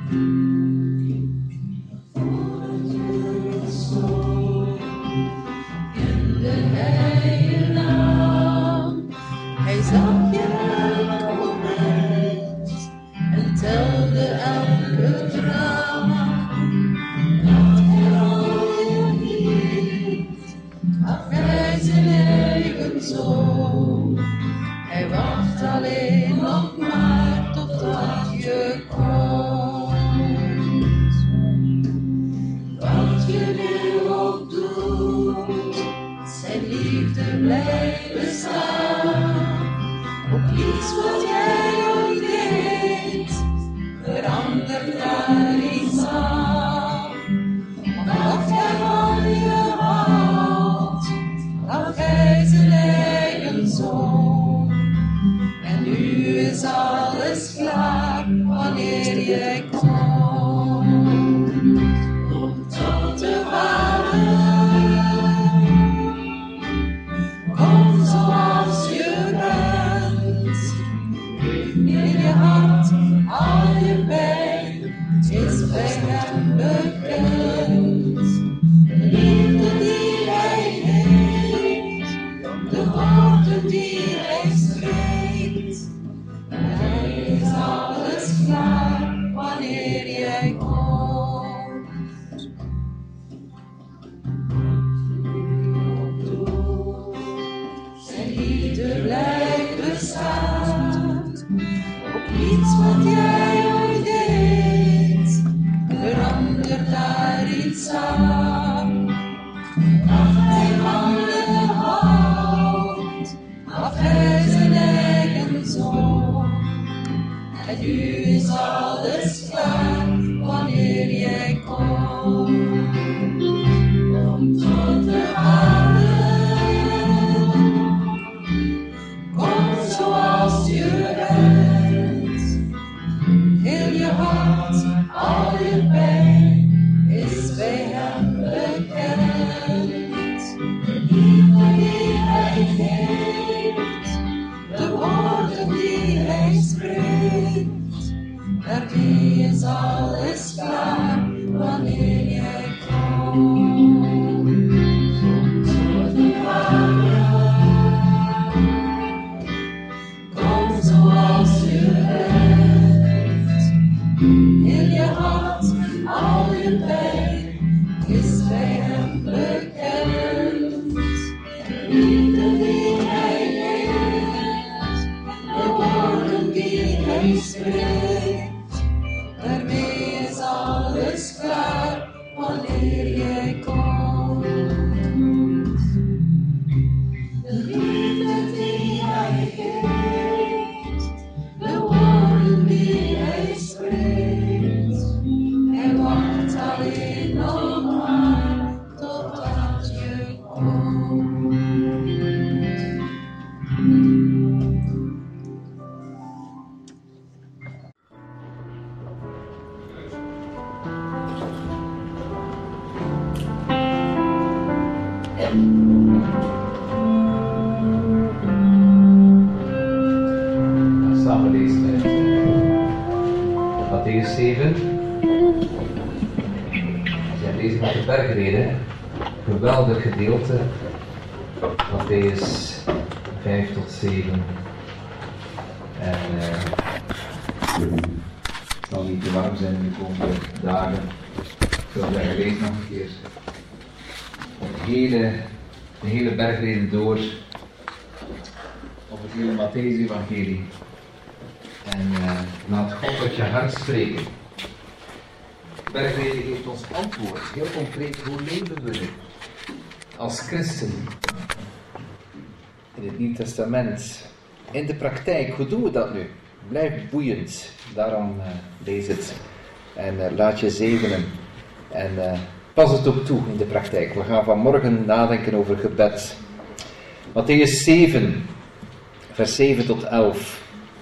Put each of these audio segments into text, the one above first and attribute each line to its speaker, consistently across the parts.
Speaker 1: Samen lezen uit Mattheüs 7. We zijn bezig met de bergreden. Geweldig gedeelte. Mattheüs 5 tot 7. En het zal niet te warm zijn in de komende dagen. Ik wil zeggen, lees nog een keer de hele bergreden door op het hele Mattheüs-evangelie. En laat God uit je hart spreken. De bergreden geeft ons antwoord, heel concreet, hoe leven we nu als christen in het Nieuw Testament, in de praktijk, hoe doen we dat nu? Blijf boeiend, daarom lees het en laat je zegenen en pas het ook toe in de praktijk. We gaan vanmorgen nadenken over gebed. Mattheüs 7, vers 7 tot 11.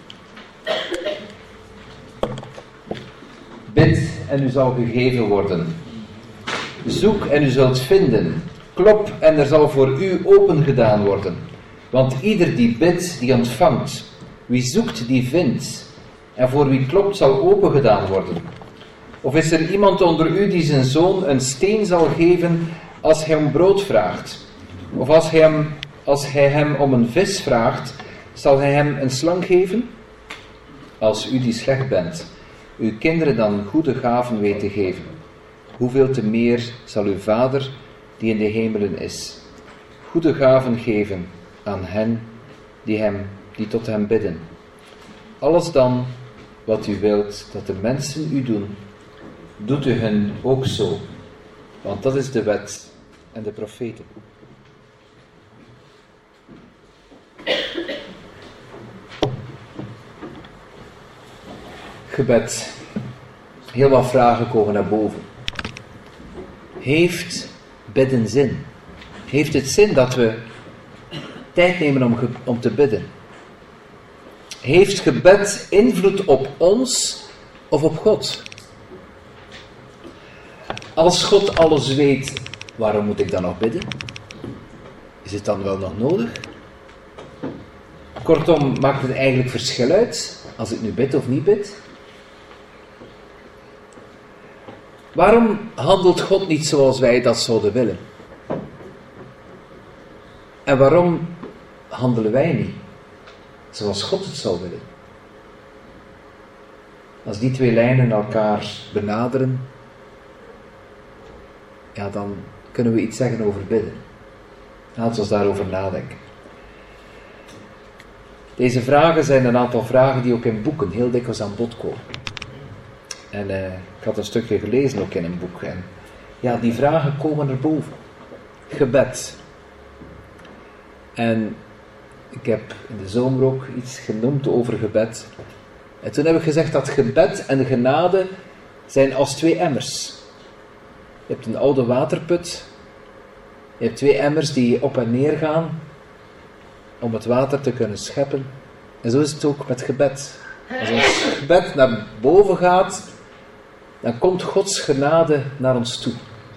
Speaker 1: Bid en u zal gegeven worden. Zoek en u zult vinden. Klop en er zal voor u open gedaan worden. Want ieder die bidt, die ontvangt. Wie zoekt, die vindt. En voor wie klopt, zal open gedaan worden. Of is er iemand onder u die zijn zoon een steen zal geven als hij om brood vraagt? Of als hij hem om een vis vraagt, zal hij hem een slang geven? Als u die slecht bent, uw kinderen dan goede gaven weet te geven, hoeveel te meer zal uw Vader die in de hemelen is, goede gaven geven aan hen die tot hem bidden. Alles dan wat u wilt dat de mensen u doen, doet u hen ook zo, want dat is de wet en de profeten. Gebed. Heel wat vragen komen naar boven. Heeft bidden zin? Heeft het zin dat we tijd nemen om te bidden? Heeft gebed invloed op ons of op God? Als God alles weet, waarom moet ik dan nog bidden? Is het dan wel nog nodig? Kortom, maakt het eigenlijk verschil uit als ik nu bid of niet bid? Waarom handelt God niet zoals wij dat zouden willen? En waarom handelen wij niet zoals God het zou willen? Als die twee lijnen elkaar benaderen, ja, dan kunnen we iets zeggen over bidden. Laten we ons daarover nadenken. Deze vragen zijn een aantal vragen die ook in boeken heel dikwijls aan bod komen. En ik had een stukje gelezen ook in een boek. En ja, die vragen komen er boven. Gebed. En ik heb in de zomer ook iets genoemd over gebed. En toen heb ik gezegd dat gebed en genade zijn als twee emmers. Je hebt een oude waterput. Je hebt twee emmers die op en neer gaan om het water te kunnen scheppen. En zo is het ook met gebed. Als ons gebed naar boven gaat, dan komt Gods genade naar ons toe.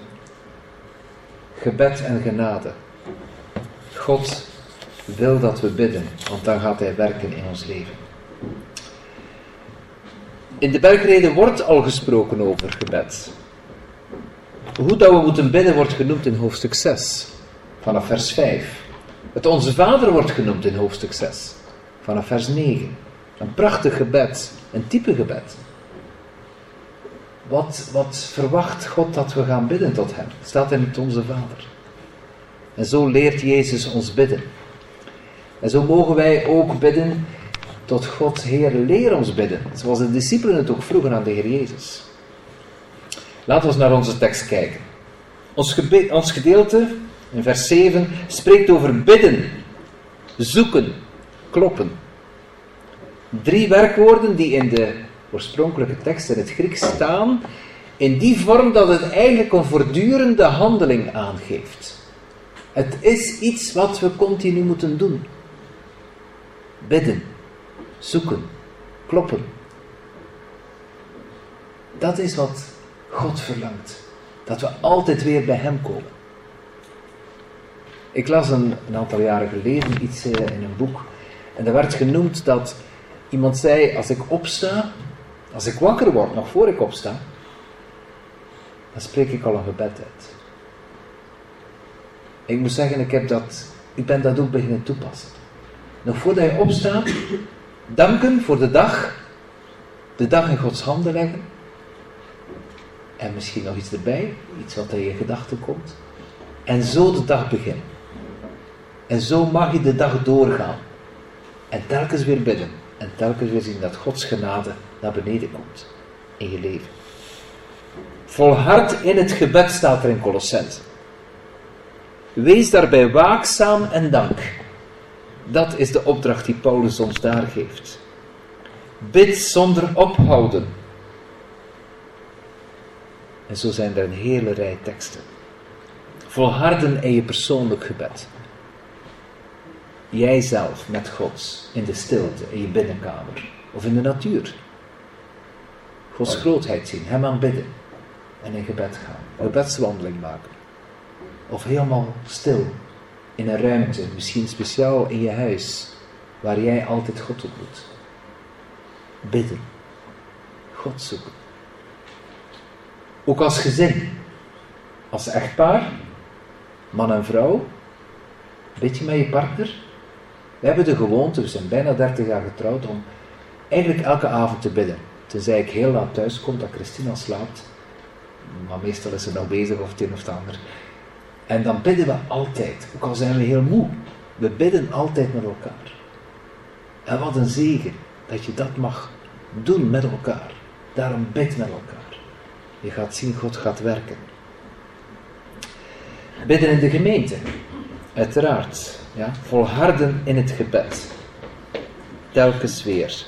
Speaker 1: Gebed en genade. God wil dat we bidden, want dan gaat Hij werken in ons leven. In de bergreden wordt al gesproken over gebed. Hoe dat we moeten bidden wordt genoemd in hoofdstuk 6, vanaf vers 5. Het Onze Vader wordt genoemd in hoofdstuk 6, vanaf vers 9. Een prachtig gebed, een type gebed. Wat verwacht God dat we gaan bidden tot Hem? Het staat in het Onze Vader. En zo leert Jezus ons bidden. En zo mogen wij ook bidden tot God, Heer, leer ons bidden. Zoals de discipelen het ook vroegen aan de Heer Jezus. Laten we naar onze tekst kijken. Ons gedeelte, in vers 7, spreekt over bidden, zoeken, kloppen. 3 werkwoorden die in de oorspronkelijke tekst in het Grieks staan, in die vorm dat het eigenlijk een voortdurende handeling aangeeft. Het is iets wat we continu moeten doen. Bidden, zoeken, kloppen. Dat is wat God verlangt. Dat we altijd weer bij Hem komen. Ik las een aantal jaren geleden iets in een boek. En daar werd genoemd dat iemand zei, als ik opsta, als ik wakker word, nog voor ik opsta, dan spreek ik al een gebed uit. Ik moet zeggen, ik ben dat ook beginnen toepassen. Nog voordat je opstaat, danken voor de dag in Gods handen leggen. En misschien nog iets erbij, iets wat in je gedachten komt. En zo de dag beginnen. En zo mag je de dag doorgaan. En telkens weer bidden. En telkens weer zien dat Gods genade naar beneden komt. In je leven. Volhard in het gebed staat er in Kolossenzen. Wees daarbij waakzaam en dank. Dat is de opdracht die Paulus ons daar geeft. Bid zonder ophouden. En zo zijn er een hele rij teksten. Volharden in je persoonlijk gebed. Jijzelf met God in de stilte, in je binnenkamer of in de natuur. Gods grootheid zien, Hem aanbidden en in gebed gaan. Een gebedswandeling maken. Of helemaal stil in een ruimte, misschien speciaal in je huis, waar jij altijd God ontmoet. Bidden. God zoeken. Ook als gezin. Als echtpaar, man en vrouw, bid je met je partner. We hebben de gewoonte, we zijn bijna 30 jaar getrouwd, om eigenlijk elke avond te bidden. Tenzij ik heel laat thuis kom, dat Christina slaapt. Maar meestal is ze nog bezig of het een of het ander. En dan bidden we altijd, ook al zijn we heel moe. We bidden altijd met elkaar. En wat een zegen dat je dat mag doen met elkaar. Daarom bid met elkaar. Je gaat zien, God gaat werken. Bidden in de gemeente. Uiteraard. Ja, volharden in het gebed. Telkens weer.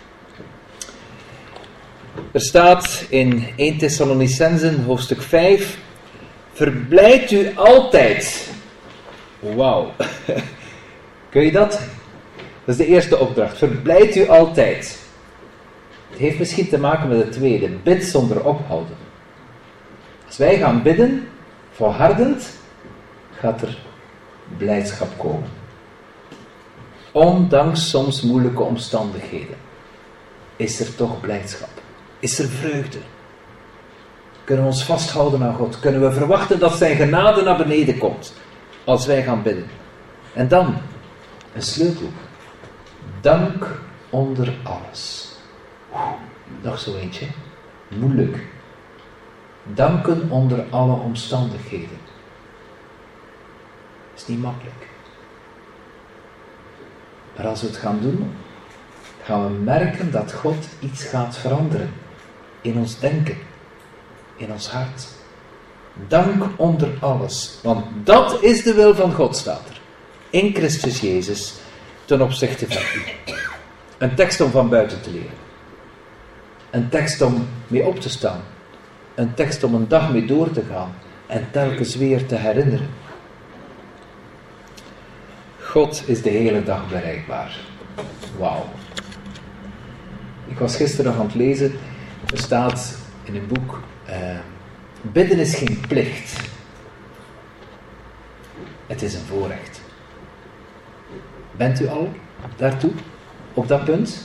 Speaker 1: Er staat in 1 Thessalonicenzen hoofdstuk 5. Verblijd u altijd. Wauw. Kun je dat? Dat is de eerste opdracht. Verblijd u altijd. Het heeft misschien te maken met de tweede. Bid zonder ophouden. Als wij gaan bidden, volhardend, gaat er blijdschap komen. Ondanks soms moeilijke omstandigheden is er toch blijdschap. Is er vreugde. Kunnen we ons vasthouden aan God. Kunnen we verwachten dat zijn genade naar beneden komt. Als wij gaan bidden. En dan, een sleutel. Dank onder alles. Nog zo eentje. Moeilijk. Danken onder alle omstandigheden. Is niet makkelijk. Maar als we het gaan doen, gaan we merken dat God iets gaat veranderen. In ons denken. In ons hart. Dank onder alles. Want dat is de wil van God, staat er. In Christus Jezus ten opzichte van u. Een tekst om van buiten te leren. Een tekst om mee op te staan. Een tekst om een dag mee door te gaan. En telkens weer te herinneren. God is de hele dag bereikbaar. Wauw. Ik was gisteren nog aan het lezen. Er staat in een boek. Bidden is geen plicht. Het is een voorrecht. Bent u al daartoe? Op dat punt?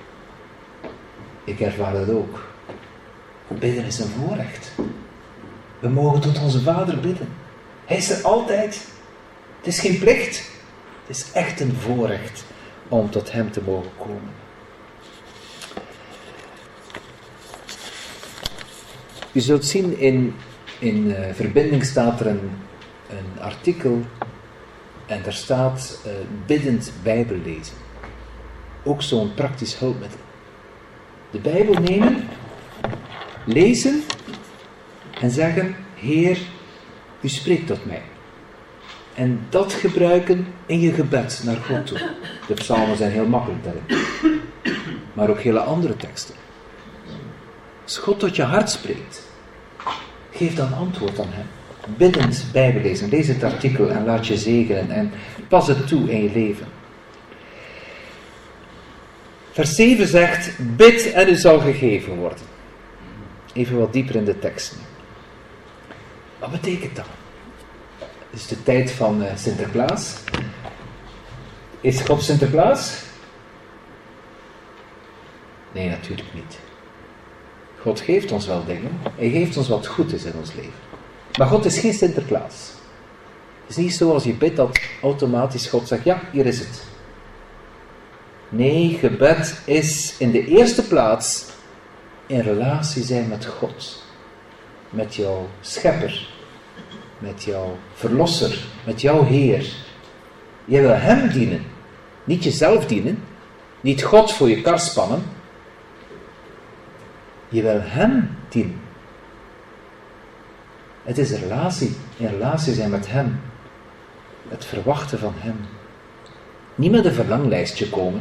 Speaker 1: Ik ervaar dat ook. Bidden is een voorrecht. We mogen tot onze Vader bidden. Hij is er altijd. Het is geen plicht. Het is echt een voorrecht om tot hem te mogen komen. U zult zien, in verbinding staat er een artikel en daar staat biddend Bijbel lezen. Ook zo'n praktisch hulpmiddel. De Bijbel nemen, lezen en zeggen, Heer, u spreekt tot mij. En dat gebruiken in je gebed naar God toe. De psalmen zijn heel makkelijk daarin. Maar ook hele andere teksten. Als God tot je hart spreekt, geef dan antwoord aan hem. Biddend Bijbel lezen. Lees het artikel en laat je zegenen en pas het toe in je leven. Vers 7 zegt, bid en u zal gegeven worden. Even wat dieper in de tekst. Wat betekent dat? Het is de tijd van Sinterklaas. Is God Sinterklaas? Nee, natuurlijk niet. God geeft ons wel dingen. Hij geeft ons wat goed is in ons leven. Maar God is geen Sinterklaas. Het is niet zo als je bidt dat automatisch God zegt, ja, hier is het. Nee, gebed is in de eerste plaats in relatie zijn met God. Met jouw schepper. Met jouw verlosser. Met jouw Heer. Je wil hem dienen. Niet jezelf dienen. Niet God voor je kar spannen. Je wil hem dienen. Het is een relatie. In relatie zijn met hem. Het verwachten van hem. Niet met een verlanglijstje komen.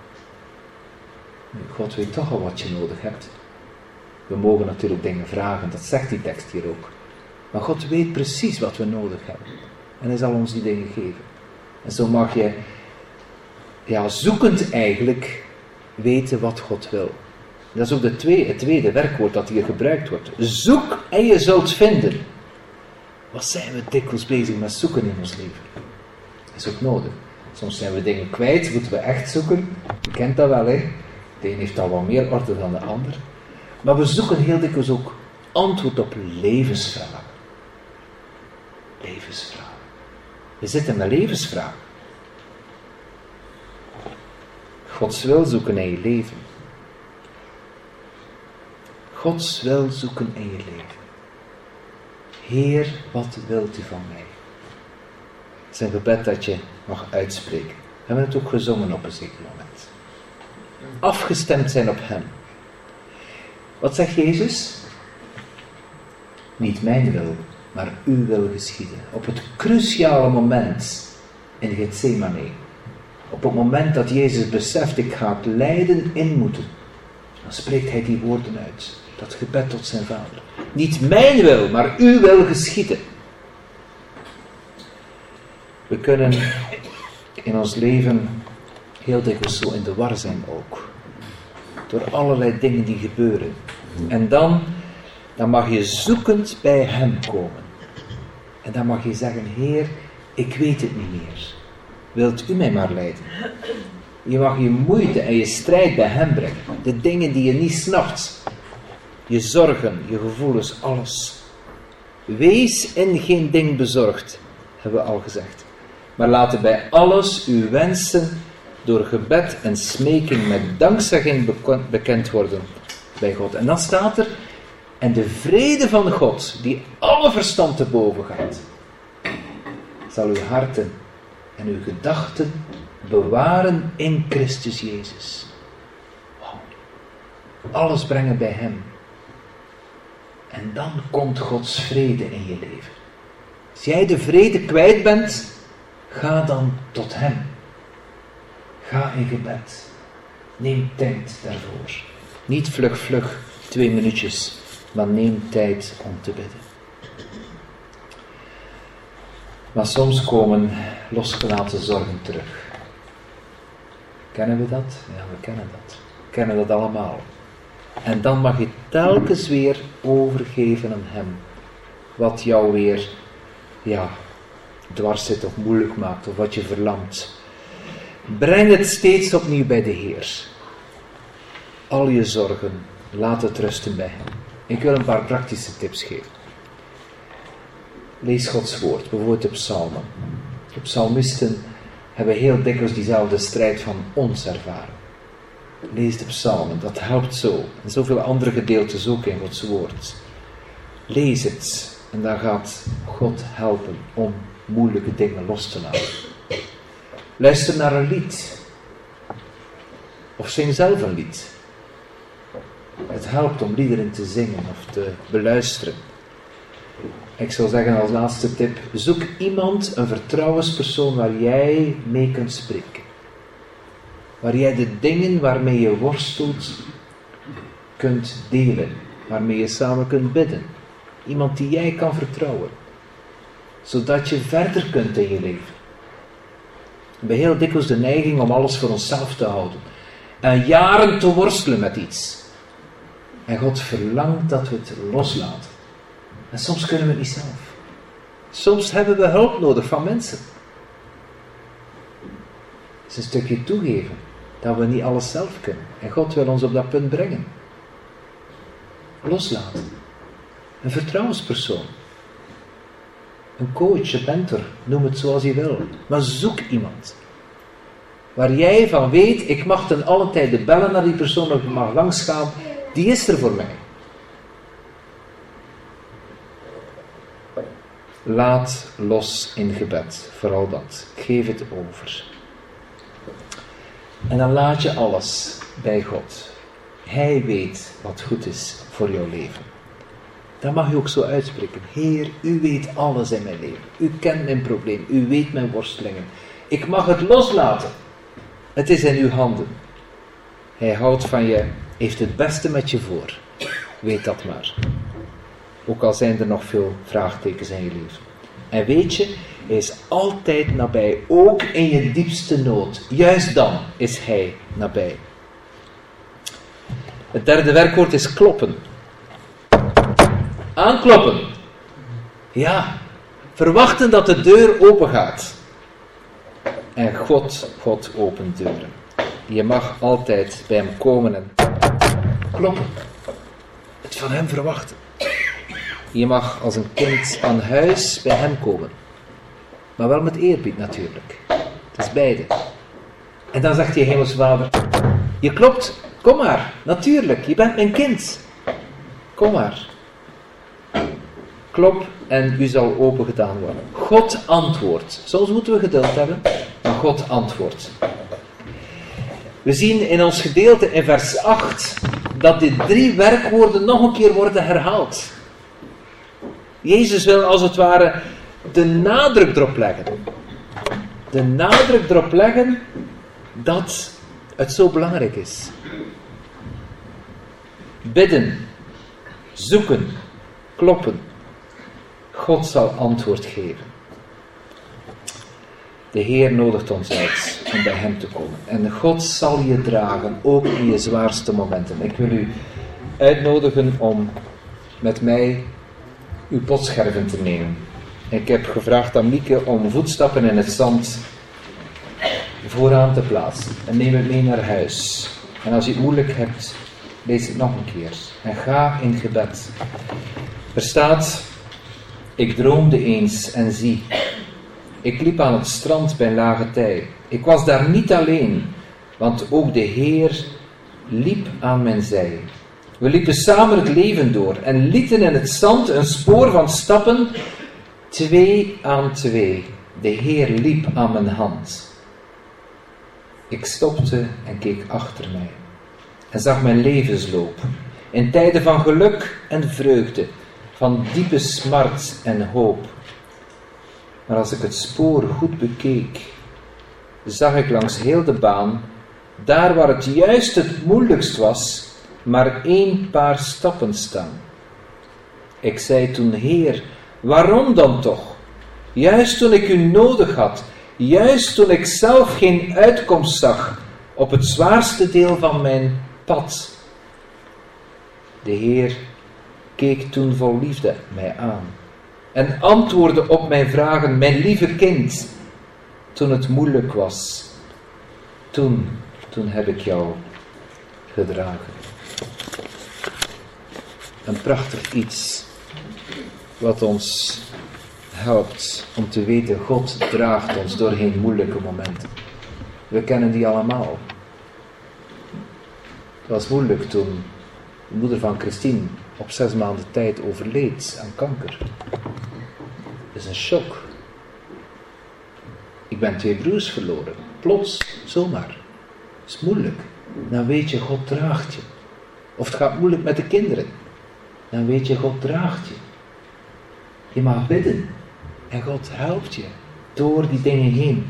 Speaker 1: God weet toch al wat je nodig hebt. We mogen natuurlijk dingen vragen, dat zegt die tekst hier ook. Maar God weet precies wat we nodig hebben. En hij zal ons die dingen geven. En zo mag je, zoekend eigenlijk, weten wat God wil. Dat is ook het tweede werkwoord dat hier gebruikt wordt. Zoek en je zult vinden. Wat zijn we dikwijls bezig met zoeken in ons leven? Dat is ook nodig. Soms zijn we dingen kwijt, moeten we echt zoeken. Je kent dat wel, hè? De een heeft al wat meer orde dan de ander. Maar we zoeken heel dikwijls ook antwoord op levensvragen. Levensvragen. We zitten met levensvragen. Gods wil zoeken in je leven. Gods wil zoeken in je leven. Heer, wat wilt u van mij? Het is een gebed dat je mag uitspreken. We hebben het ook gezongen op een zeker moment. Afgestemd zijn op hem. Wat zegt Jezus? Niet mijn wil, maar uw wil geschieden. Op het cruciale moment in Gethsemane. Op het moment dat Jezus beseft, ik ga het lijden in moeten. Dan spreekt hij die woorden uit. Dat gebed tot zijn Vader. Niet mijn wil, maar uw wil geschieden. We kunnen in ons leven heel dikwijls zo in de war zijn ook. Door allerlei dingen die gebeuren. En dan mag je zoekend bij hem komen. En dan mag je zeggen, Heer, ik weet het niet meer. Wilt u mij maar leiden? Je mag je moeite en je strijd bij hem brengen. De dingen die je niet snapt. Je zorgen, je gevoelens, alles. Wees in geen ding bezorgd, hebben we al gezegd. Maar laten bij alles uw wensen door gebed en smeking met dankzegging bekend worden bij God. En dan staat er, en de vrede van God, die alle verstand te boven gaat, zal uw harten en uw gedachten bewaren in Christus Jezus. Wow. Alles brengen bij hem. En dan komt Gods vrede in je leven. Als jij de vrede kwijt bent, ga dan tot hem. Ga in gebed. Neem tijd daarvoor. Niet vlug, 2 minuutjes, maar neem tijd om te bidden. Maar soms komen losgelaten zorgen terug. Kennen we dat? Ja, we kennen dat. We kennen dat allemaal. En dan mag je telkens weer overgeven aan hem. Wat jou weer, dwars zit of moeilijk maakt, of wat je verlamt. Breng het steeds opnieuw bij de Heer. Al je zorgen, laat het rusten bij hem. Ik wil een paar praktische tips geven. Lees Gods woord, bijvoorbeeld de psalmen. De psalmisten hebben heel dikwijls diezelfde strijd van ons ervaren. Lees de psalmen, dat helpt zo. En zoveel andere gedeeltes ook in Gods woord. Lees het en dan gaat God helpen om moeilijke dingen los te laten. Luister naar een lied. Of zing zelf een lied. Het helpt om liederen te zingen of te beluisteren. Ik zou zeggen als laatste tip, zoek iemand, een vertrouwenspersoon waar jij mee kunt spreken. Waar jij de dingen waarmee je worstelt kunt delen. Waarmee je samen kunt bidden. Iemand die jij kan vertrouwen. Zodat je verder kunt in je leven. We hebben heel dikwijls de neiging om alles voor onszelf te houden. En jaren te worstelen met iets. En God verlangt dat we het loslaten. En soms kunnen we het niet zelf. Soms hebben we hulp nodig van mensen. Het is een stukje toegeven. Dat we niet alles zelf kunnen. En God wil ons op dat punt brengen. Loslaten. Een vertrouwenspersoon. Een coach, een mentor. Noem het zoals je wil. Maar zoek iemand. Waar jij van weet, ik mag ten alle tijde bellen naar die persoon, of ik mag langsgaan. Die is er voor mij. Laat los in gebed. Vooral dat. Geef het over. En dan laat je alles bij God. Hij weet wat goed is voor jouw leven. Dat mag je ook zo uitspreken. Heer, u weet alles in mijn leven. U kent mijn probleem. U weet mijn worstelingen. Ik mag het loslaten. Het is in uw handen. Hij houdt van je, heeft het beste met je voor. Weet dat maar. Ook al zijn er nog veel vraagtekens in je leven. En weet je, hij is altijd nabij. Ook in je diepste nood. Juist dan is hij nabij. Het derde werkwoord is kloppen. Aankloppen. Ja. Verwachten dat de deur open gaat. En God opent deuren. Je mag altijd bij hem komen en kloppen. Het van hem verwachten. Je mag als een kind aan huis bij hem komen. Maar wel met eerbied natuurlijk. Het is beide. En dan zegt je hemelse Vader, je klopt, kom maar, natuurlijk, je bent mijn kind. Kom maar. Klop en u zal open gedaan worden. God antwoordt. Soms moeten we geduld hebben, maar God antwoordt. We zien in ons gedeelte in vers 8 dat die 3 werkwoorden nog een keer worden herhaald. Jezus wil als het ware de nadruk erop leggen. De nadruk erop leggen dat het zo belangrijk is. Bidden, zoeken, kloppen. God zal antwoord geven. De Heer nodigt ons uit om bij hem te komen. En God zal je dragen, ook in je zwaarste momenten. Ik wil u uitnodigen om met mij uw potscherven te nemen. Ik heb gevraagd aan Mieke om voetstappen in het zand vooraan te plaatsen. En neem het mee naar huis. En als je het moeilijk hebt, lees het nog een keer. En ga in gebed. Er staat, ik droomde eens en zie, ik liep aan het strand bij lage tij. Ik was daar niet alleen, want ook de Heer liep aan mijn zij. We liepen samen het leven door en lieten in het zand een spoor van stappen, 2 aan 2. De Heer liep aan mijn hand. Ik stopte en keek achter mij en zag mijn levensloop, in tijden van geluk en vreugde, van diepe smart en hoop. Maar als ik het spoor goed bekeek, zag ik langs heel de baan, daar waar het juist het moeilijkst was, maar 1 paar stappen staan. Ik zei toen, Heer, waarom dan toch? Juist toen ik u nodig had, juist toen ik zelf geen uitkomst zag op het zwaarste deel van mijn pad. De Heer keek toen vol liefde mij aan en antwoordde op mijn vragen, mijn lieve kind, toen het moeilijk was, toen heb ik jou gedragen. Een prachtig iets wat ons helpt om te weten, God draagt ons doorheen moeilijke momenten. We kennen die allemaal. Het was moeilijk toen de moeder van Christine op 6 maanden tijd overleed aan kanker. Dat is een shock. Ik ben 2 broers verloren. Plots, zomaar. Dat is moeilijk. Dan weet je, God draagt je. Of het gaat moeilijk met de kinderen. Dan weet je, God draagt je. Je mag bidden. En God helpt je door die dingen heen.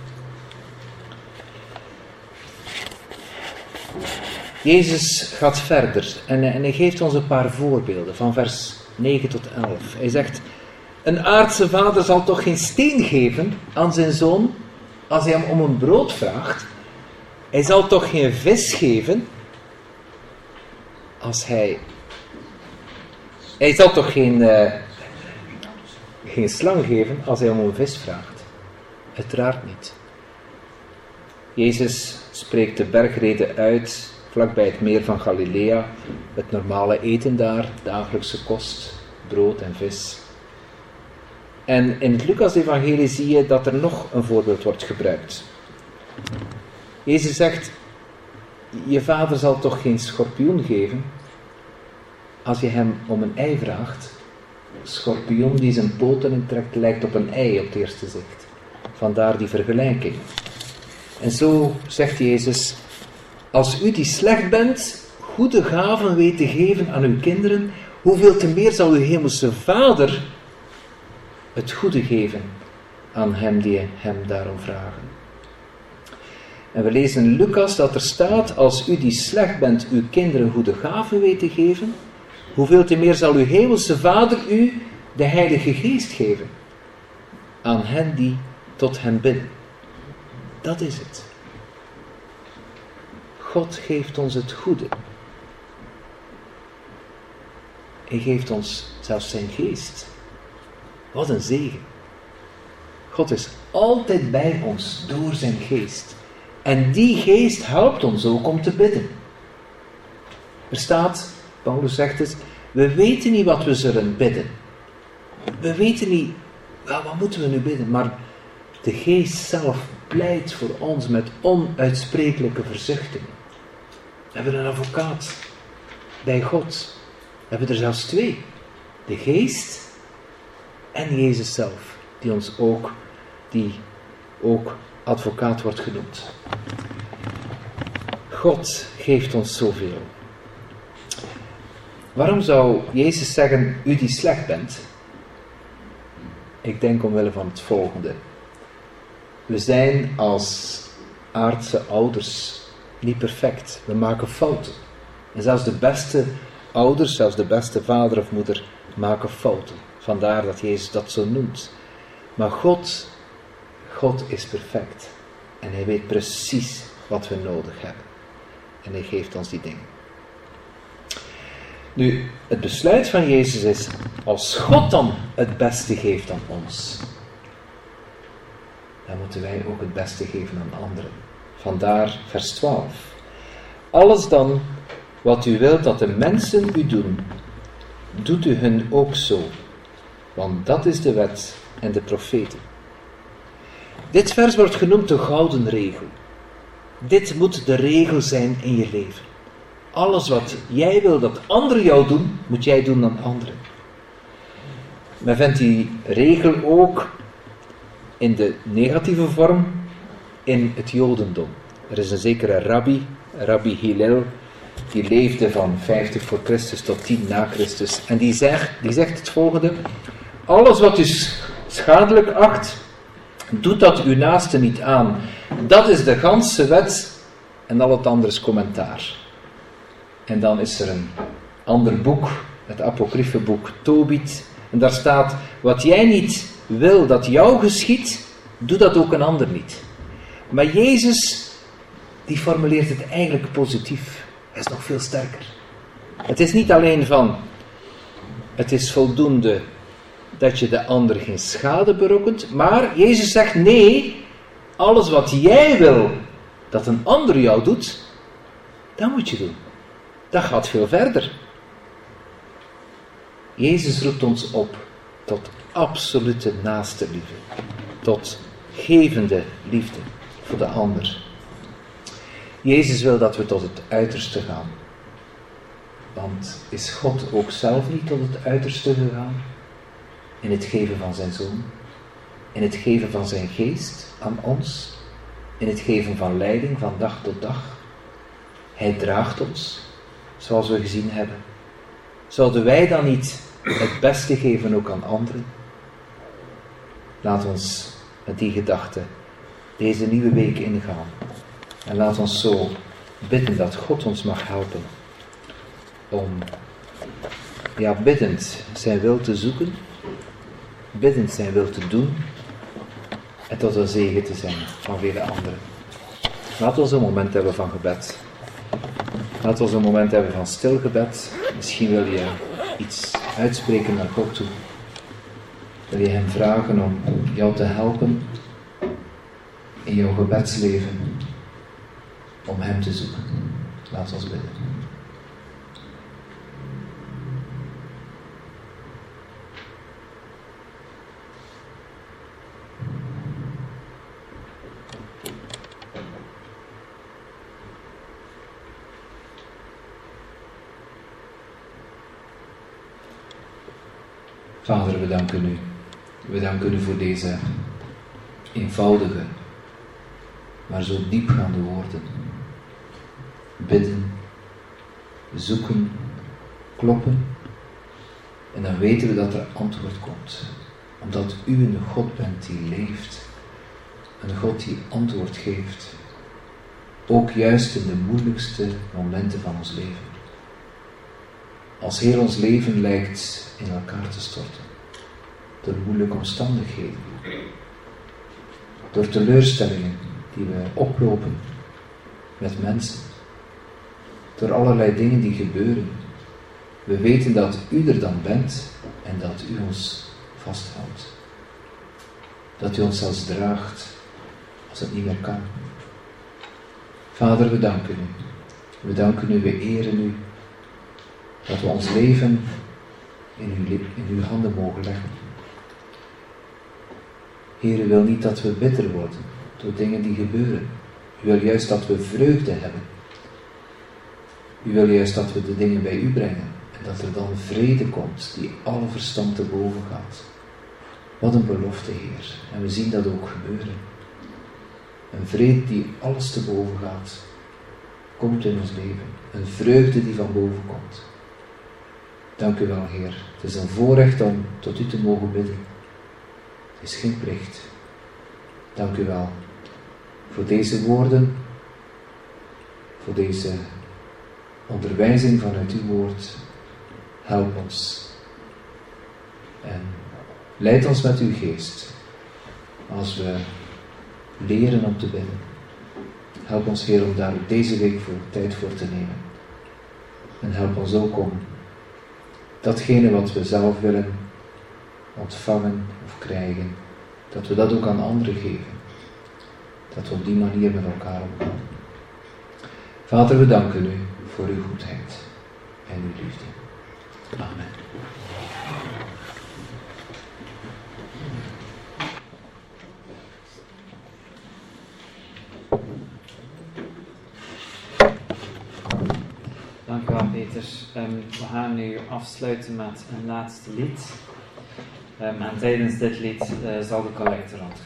Speaker 1: Jezus gaat verder en hij geeft ons een paar voorbeelden van vers 9 tot 11. Hij zegt, een aardse vader zal toch geen steen geven aan zijn zoon als hij hem om een brood vraagt. Hij zal toch geen vis geven als hij zal toch geen slang geven als hij om een vis vraagt. Uiteraard niet. Jezus spreekt de bergreden uit vlakbij het meer van Galilea, het normale eten daar, dagelijkse kost, brood en vis. En in het Lucas-evangelie zie je dat er nog een voorbeeld wordt gebruikt. Jezus zegt, je vader zal toch geen schorpioen geven als je hem om een ei vraagt. Een schorpioen die zijn poten intrekt lijkt op een ei op het eerste zicht. Vandaar die vergelijking. En zo zegt Jezus, als u die slecht bent, goede gaven weet te geven aan uw kinderen, hoeveel te meer zal uw hemelse Vader het goede geven aan hem die hem daarom vragen. En we lezen in Lucas dat er staat, als u die slecht bent uw kinderen goede gaven weet te geven, hoeveel te meer zal uw hemelse Vader u de Heilige Geest geven aan hen die tot hem bidden. Dat is het. God geeft ons het goede. Hij geeft ons zelfs zijn geest. Wat een zegen. God is altijd bij ons door zijn geest. En die geest helpt ons ook om te bidden. Er staat, Paulus zegt het, We weten niet wat we zullen bidden. We weten niet, wel, wat moeten we nu bidden? Maar de Geest zelf pleit voor ons met onuitsprekelijke verzuchtingen. We hebben een advocaat bij God. We hebben er zelfs 2. De Geest en Jezus zelf, die ook advocaat wordt genoemd. God geeft ons zoveel. Waarom zou Jezus zeggen, u die slecht bent? Ik denk omwille van het volgende. We zijn als aardse ouders niet perfect. We maken fouten. En zelfs de beste ouders, zelfs de beste vader of moeder, maken fouten. Vandaar dat Jezus dat zo noemt. Maar God is perfect. En Hij weet precies wat we nodig hebben. En Hij geeft ons die dingen. Nu, het besluit van Jezus is, als God dan het beste geeft aan ons, dan moeten wij ook het beste geven aan anderen. Vandaar vers 12. Alles dan wat u wilt dat de mensen u doen, doet u hun ook zo. Want dat is de wet en de profeten. Dit vers wordt genoemd de gouden regel. Dit moet de regel zijn in je leven. Alles wat jij wil dat anderen jou doen, moet jij doen aan anderen. Men vindt die regel ook in de negatieve vorm in het Jodendom. Er is een zekere Rabbi Hillel, die leefde van 50 voor Christus tot 10 na Christus. En die zegt het volgende: alles wat u schadelijk acht, doet dat uw naaste niet aan. Dat is de ganse wet en al het andere is commentaar. En dan is er een ander boek, het apocryfe boek Tobit. En daar staat, wat jij niet wil dat jou geschiedt, doe dat ook een ander niet. Maar Jezus, die formuleert het eigenlijk positief. Hij is nog veel sterker. Het is niet alleen van, het is voldoende dat je de ander geen schade berokkent, maar Jezus zegt, nee, alles wat jij wil dat een ander jou doet, dat moet je doen. Dat gaat veel verder. Jezus roept ons op tot absolute naaste liefde. Tot gevende liefde voor de ander. Jezus wil dat we tot het uiterste gaan. Want is God ook zelf niet tot het uiterste gegaan? In het geven van zijn Zoon. In het geven van zijn geest aan ons. In het geven van leiding van dag tot dag. Hij draagt ons. Zoals we gezien hebben. Zouden wij dan niet het beste geven ook aan anderen? Laat ons met die gedachte deze nieuwe week ingaan. En laat ons zo bidden dat God ons mag helpen. Om biddend zijn wil te zoeken. Biddend zijn wil te doen. En tot een zegen te zijn van vele anderen. Laat ons een moment hebben van gebed. Laten we een moment hebben van stilgebed. Misschien wil je iets uitspreken naar God toe. Wil je hem vragen om jou te helpen in jouw gebedsleven. Om hem te zoeken. Laat ons bidden. Vader, we danken u. We danken u voor deze eenvoudige, maar zo diepgaande woorden. Bidden, zoeken, kloppen. En dan weten we dat er antwoord komt. Omdat u een God bent die leeft. Een God die antwoord geeft. Ook juist in de moeilijkste momenten van ons leven. Als heel ons leven lijkt in elkaar te storten. Door moeilijke omstandigheden. Door teleurstellingen die we oplopen met mensen. Door allerlei dingen die gebeuren. We weten dat u er dan bent en dat u ons vasthoudt. Dat u ons zelfs draagt als het niet meer kan. Vader, we danken u. We danken u, we eren u. Dat we ons leven in uw handen mogen leggen. Heer, u wil niet dat we bitter worden door dingen die gebeuren. U wil juist dat we vreugde hebben. U wil juist dat we de dingen bij u brengen en dat er dan vrede komt die alle verstand te boven gaat. Wat een belofte, Heer. En we zien dat ook gebeuren. Een vrede die alles te boven gaat, komt in ons leven. Een vreugde die van boven komt. Dank u wel, Heer. Het is een voorrecht om tot u te mogen bidden. Het is geen plicht. Dank u wel voor deze woorden, voor deze onderwijzing vanuit uw woord. Help ons. En leid ons met uw geest als we leren om te bidden. Help ons, Heer, om daar ook deze week tijd voor te nemen. En help ons ook om datgene wat we zelf willen ontvangen of krijgen, dat we dat ook aan anderen geven. Dat we op die manier met elkaar omgaan. Vader, we danken u voor uw goedheid en uw liefde. Amen.
Speaker 2: Dank u wel, Peter. We gaan nu afsluiten met een laatste lied. En tijdens dit lied zal de collecte rondgaan.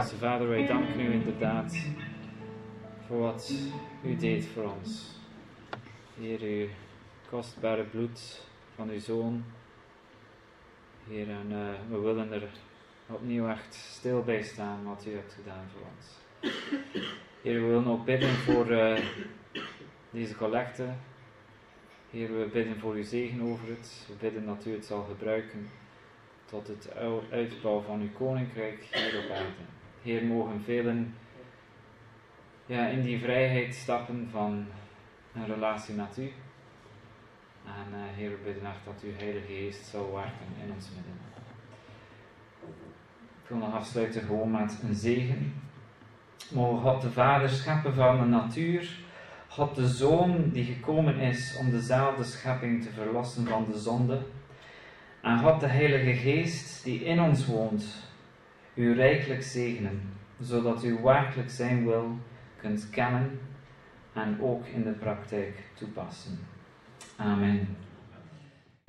Speaker 2: Hemelse Vader, wij danken u inderdaad voor wat u deed voor ons. Heer, uw kostbare bloed van uw Zoon. Heer, en we willen er opnieuw echt stil bij staan wat u hebt gedaan voor ons. Heer, we willen ook bidden voor deze collecte. Heer, we bidden voor uw zegen over het. We bidden dat u het zal gebruiken tot het uitbouw van uw koninkrijk hier op aarde. Heer, mogen velen in die vrijheid stappen van een relatie met u. En Heer, we bidden echt dat uw Heilige Geest zal werken in ons midden. Ik wil nog afsluiten gewoon met een zegen. Mogen God de Vader scheppen van de natuur, God de Zoon die gekomen is om dezelfde schepping te verlossen van de zonde, en God de Heilige Geest die in ons woont, u rijkelijk zegenen, zodat u werkelijk zijn wil kunt kennen en ook in de praktijk toepassen. Amen.